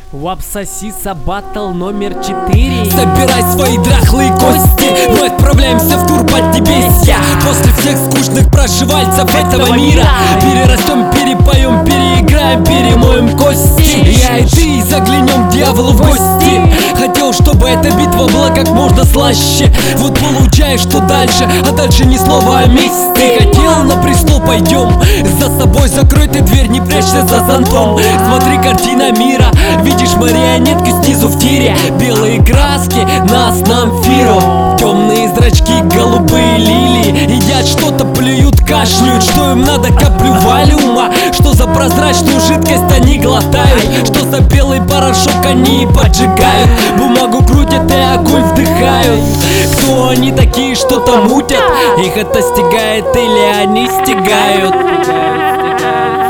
Вапсосиса батл номер 4. Собирай свои дряхлые кости, мы отправляемся в тур поднебесья. После всех скучных проживальцев этого мира перерастем, перепоем, переиграем, перемоем кости. Я и ты заглянем к дьяволу в гости. Хотел, чтобы эта битва была как можно слаще. Вот получаешь, что дальше, а дальше ни слова о мести. Хотел, на престол пойдем, за собой закрой ты дверь, не прячься за зонтом. Смотри, картина мира, видишь марионетку снизу в тире. Белые краски на амфиру, темные зрачки, голубые лилии. Едят что-то, плюют, кашляют, что им надо, каплю валиума. Что за прозрачную жидкость они глотают, что за белый порошок они поджигают. Бумагу крутят и огонь вдыхают. Кто они такие, что-то мутят? Их это стигает или они стигают?